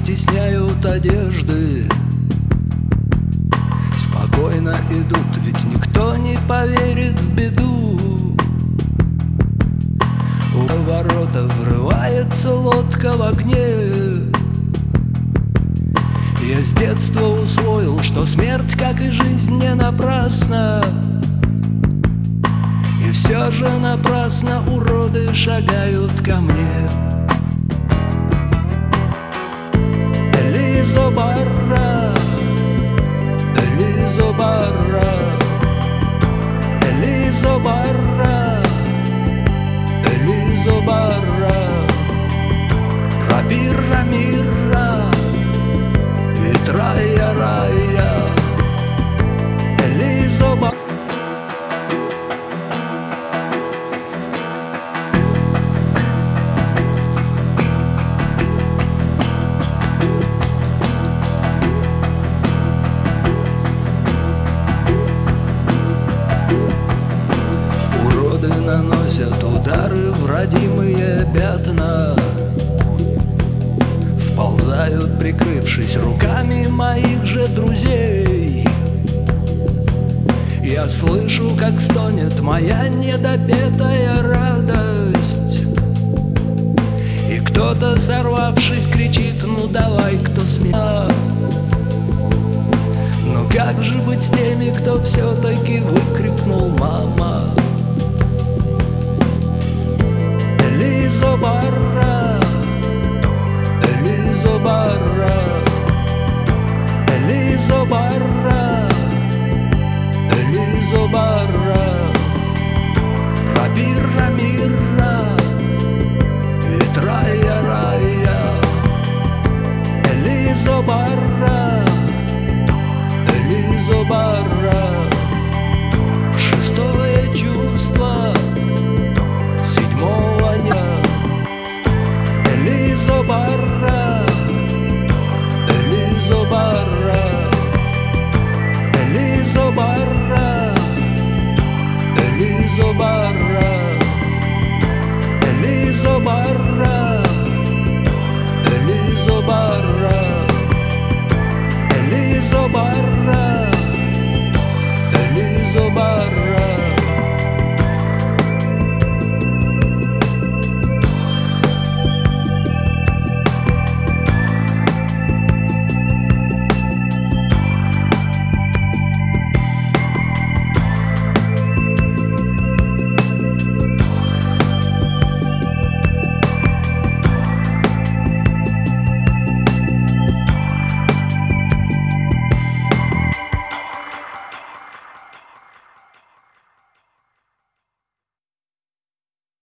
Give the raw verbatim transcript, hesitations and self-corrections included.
стесняют одежды. Спокойно идут, ведь никто не поверит в беду. У ворота врывается лодка в огне. Я с детства усвоил, что смерть, как и жизнь, не напрасна. И все же напрасно уроды шагают ко мне. Элизо Барра, Элизо Барра, Элизо Барра, Элизо Барра, Раби Рамира, Рая Рая, Элизо Барра. Уроды наносят удары в родимые пятна, вползают, прикрывшись руками моих же друзей. Я слышу, как стонет моя недопетая радость, и кто-то, сорвавшись, кричит: ну давай, кто смеет. Но как же быть с теми, кто все-таки выкричит?